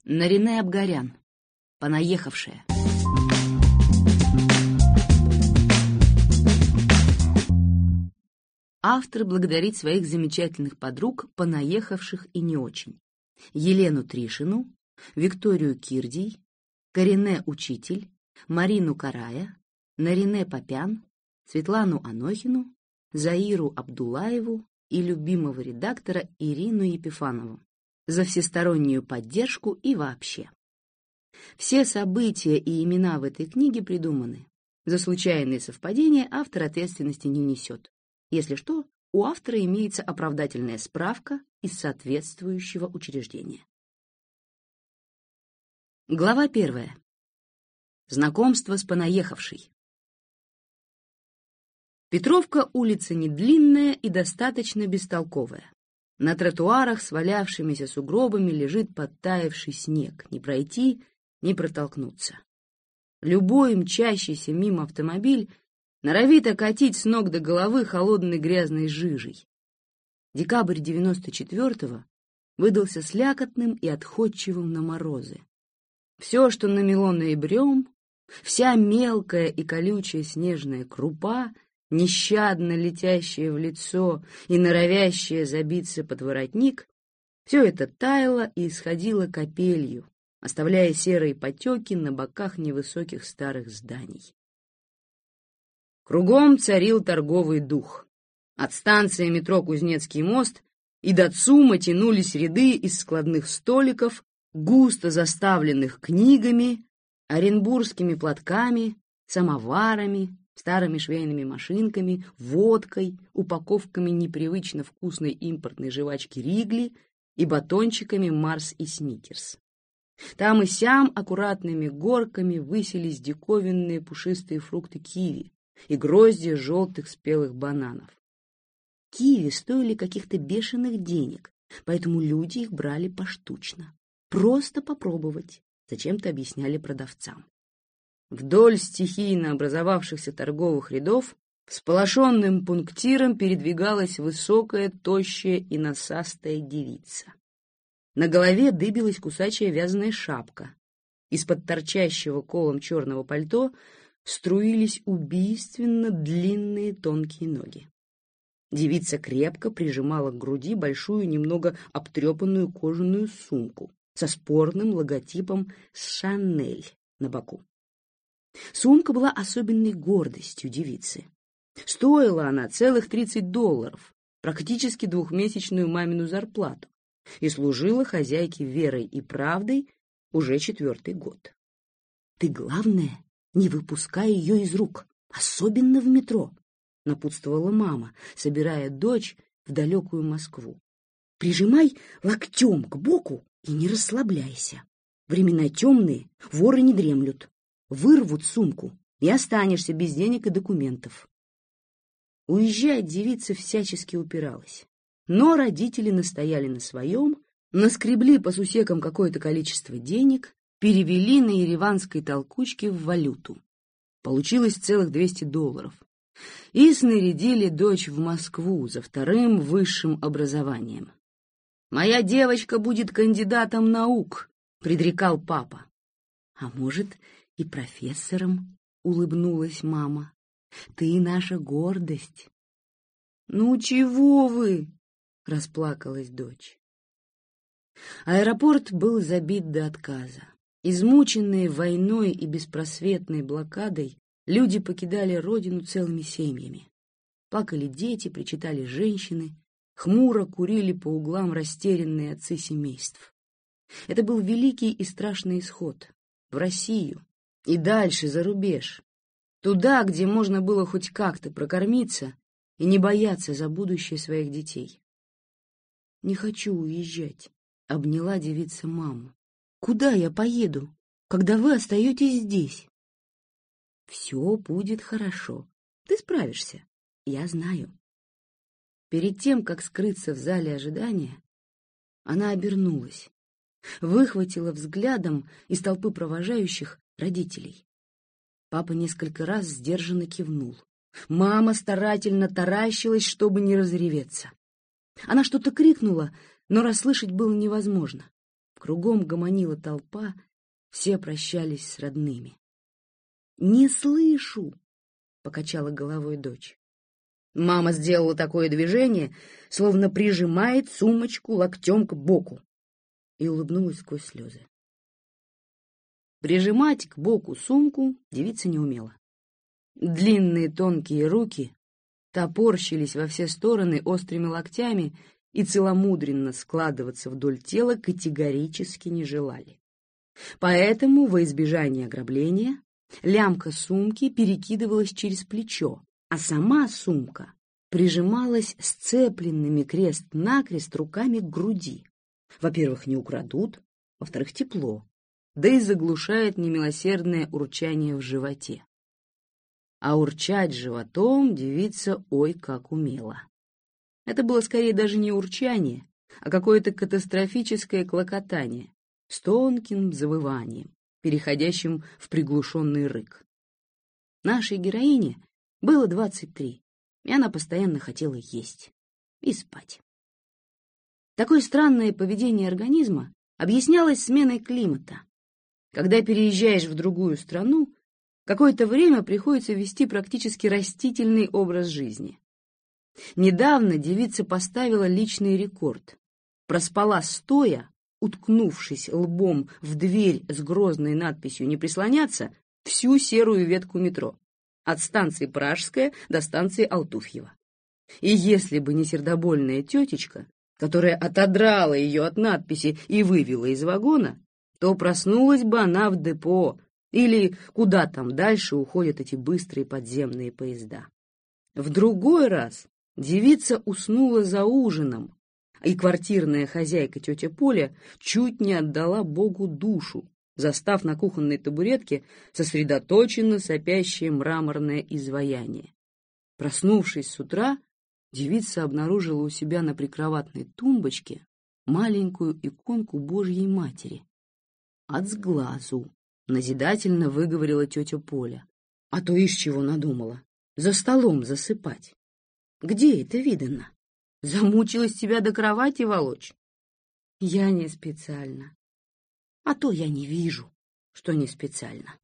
Нарине Абгарян. Понаехавшая. Автор благодарит своих замечательных подруг, понаехавших и не очень. Елену Тришину, Викторию Кирдий, Карине Учитель, Марину Карая, Нарине Попян, Светлану Анохину, Заиру Абдулаеву и любимого редактора Ирину Епифанову за всестороннюю поддержку и вообще. Все события и имена в этой книге придуманы. За случайные совпадения автор ответственности не несет. Если что, у автора имеется оправдательная справка из соответствующего учреждения. Глава 1. Знакомство с понаехавшей. Петровка улица не длинная и достаточно бестолковая. На тротуарах с валявшимися сугробами лежит подтаявший снег, не пройти, не протолкнуться. Любой мчащийся мимо автомобиль норовит окатить с ног до головы холодной грязной жижей. Декабрь 94-го выдался слякотным и отходчивым на морозы. Все, что намело ноябрем, вся мелкая и колючая снежная крупа, нещадно летящая в лицо и норовящая забиться под воротник, все это таяло и исходило капелью, оставляя серые потеки на боках невысоких старых зданий. Кругом царил торговый дух. От станции метро Кузнецкий мост и до ЦУМа тянулись ряды из складных столиков, густо заставленных книгами, оренбургскими платками, самоварами, старыми швейными машинками, водкой, упаковками непривычно вкусной импортной жвачки Ригли и батончиками Марс и Сникерс. Там и сям аккуратными горками высились диковинные пушистые фрукты киви и гроздья желтых спелых бананов. Киви стоили каких-то бешеных денег, поэтому люди их брали поштучно. Просто попробовать, зачем-то объясняли продавцам. Вдоль стихийно образовавшихся торговых рядов всполошенным пунктиром передвигалась высокая, тощая и насастая девица. На голове дыбилась кусачая вязаная шапка. Из-под торчащего колом черного пальто струились убийственно длинные тонкие ноги. Девица крепко прижимала к груди большую, немного обтрепанную кожаную сумку со спорным логотипом «Шанель» на боку. Сумка была особенной гордостью девицы. Стоила она целых $30, практически двухмесячную мамину зарплату, и служила хозяйке верой и правдой уже 4-й год. «Ты, главное, не выпускай ее из рук, особенно в метро», — напутствовала мама, собирая дочь в далекую Москву. «Прижимай локтем к боку и не расслабляйся. Времена темные, воры не дремлют. Вырвут сумку, и останешься без денег и документов». Уезжать девица всячески упиралась. Но родители настояли на своем, наскребли по сусекам какое-то количество денег, перевели на ереванской толкучке в валюту. Получилось целых $200. И снарядили дочь в Москву за 2-м высшим образованием. «Моя девочка будет кандидатом наук», — предрекал папа. «А может, и профессором», — улыбнулась мама. «Ты наша гордость». «Ну чего вы?» — расплакалась дочь. Аэропорт был забит до отказа. Измученные войной и беспросветной блокадой, люди покидали родину целыми семьями. Плакали дети, причитали женщины, хмуро курили по углам растерянные отцы семейств. Это был великий и страшный исход в Россию и дальше за рубеж, туда, где можно было хоть как-то прокормиться и не бояться за будущее своих детей. «Не хочу уезжать», — обняла девица маму. «Куда я поеду, когда вы остаетесь здесь?» «Все будет хорошо. Ты справишься. Я знаю». Перед тем, как скрыться в зале ожидания, она обернулась, выхватила взглядом из толпы провожающих родителей. Папа несколько раз сдержанно кивнул. Мама старательно таращилась, чтобы не разреветься. Она что-то крикнула, но расслышать было невозможно. Кругом гомонила толпа, все прощались с родными. «Не слышу!» — покачала головой дочь. Мама сделала такое движение, словно прижимает сумочку локтем к боку, и улыбнулась сквозь слезы. Прижимать к боку сумку девица не умела. Длинные тонкие руки топорщились во все стороны острыми локтями и целомудренно складываться вдоль тела категорически не желали. Поэтому, во избежание ограбления, лямка сумки перекидывалась через плечо, а сама сумка прижималась сцепленными крест-накрест руками к груди. Во-первых, не украдут, во-вторых, тепло, да и заглушает немилосердное урчание в животе. А урчать животом девица ой как умела. Это было скорее даже не урчание, а какое-то катастрофическое клокотание с тонким завыванием, переходящим в приглушенный рык. Нашей героине было 23, и она постоянно хотела есть и спать. Такое странное поведение организма объяснялось сменой климата. Когда переезжаешь в другую страну, какое-то время приходится вести практически растительный образ жизни. Недавно девица поставила личный рекорд. Проспала стоя, уткнувшись лбом в дверь с грозной надписью «Не прислоняться», всю серую ветку метро, от станции Пражская до станции Алтуфьева. И если бы не сердобольная тетечка, которая отодрала ее от надписи и вывела из вагона, то проснулась бы она в депо, или куда там дальше уходят эти быстрые подземные поезда. В другой раз девица уснула за ужином, и квартирная хозяйка тетя Поля чуть не отдала Богу душу, застав на кухонной табуретке сосредоточенно сопящее мраморное изваяние. Проснувшись с утра, девица обнаружила у себя на прикроватной тумбочке маленькую иконку Божьей Матери. «От сглазу», — назидательно выговорила тетя Поля. «А то ишь чего надумала. За столом засыпать. Где это видано? Замучилась тебя до кровати волочь?» «Я не специально. А то я не вижу, что не специально».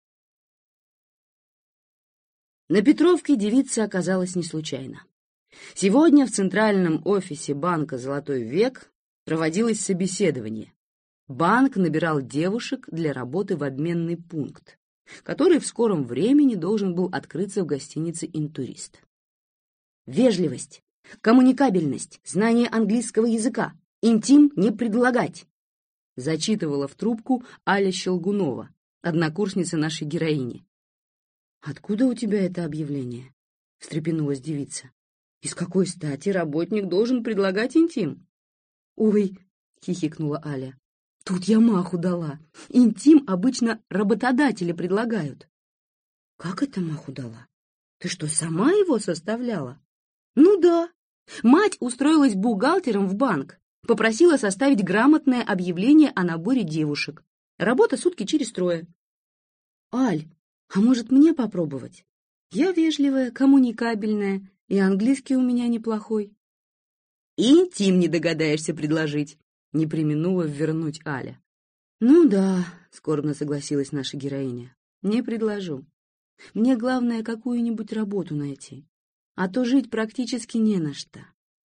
На Петровке девица оказалась не случайно. Сегодня в центральном офисе банка «Золотой век» проводилось собеседование. Банк набирал девушек для работы в обменный пункт, который в скором времени должен был открыться в гостинице «Интурист». Вежливость, коммуникабельность, знание английского языка, интим не предлагать, зачитывала в трубку Аля Щелгунова, однокурсница нашей героини. «Откуда у тебя это объявление?» — встрепенулась девица. «И с какой стати работник должен предлагать интим?» «Ой», — хихикнула Аля, — «тут я маху дала. Интим обычно работодатели предлагают». «Как это маху дала? Ты что, сама его составляла?» «Ну да. Мать устроилась бухгалтером в банк, попросила составить грамотное объявление о наборе девушек. Работа сутки через трое». «Аль, а может мне попробовать? Я вежливая, коммуникабельная, и английский у меня неплохой». «И интим не догадаешься предложить», — не преминула ввернуть Аля. «Ну да», — скорбно согласилась наша героиня, — «не предложу. Мне главное какую-нибудь работу найти, а то жить практически не на что».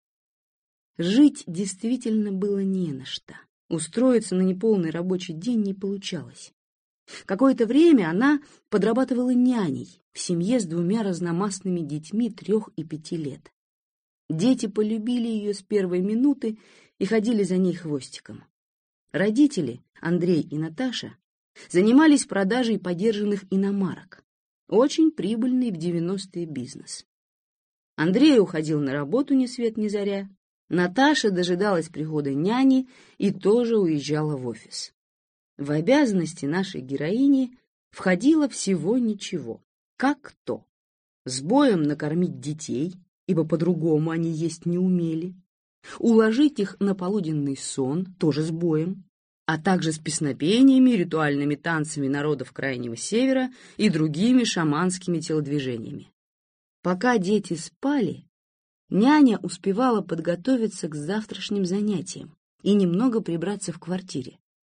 Жить действительно было не на что. Устроиться на неполный рабочий день не получалось. Какое-то время она подрабатывала няней в семье с 2 разномастными детьми 3 и 5 лет. Дети полюбили ее с первой минуты и ходили за ней хвостиком. Родители, Андрей и Наташа, занимались продажей подержанных иномарок. Очень прибыльный в 90-е бизнес. Андрей уходил на работу ни свет ни заря, Наташа дожидалась прихода няни и тоже уезжала в офис. В обязанности нашей героини входило всего ничего, как то: с боем накормить детей, ибо по-другому они есть не умели, уложить их на полуденный сон, тоже с боем, а также с песнопениями, ритуальными танцами народов Крайнего Севера и другими шаманскими телодвижениями. Пока дети спали, няня успевала подготовиться к завтрашним занятиям и немного прибраться в квартире.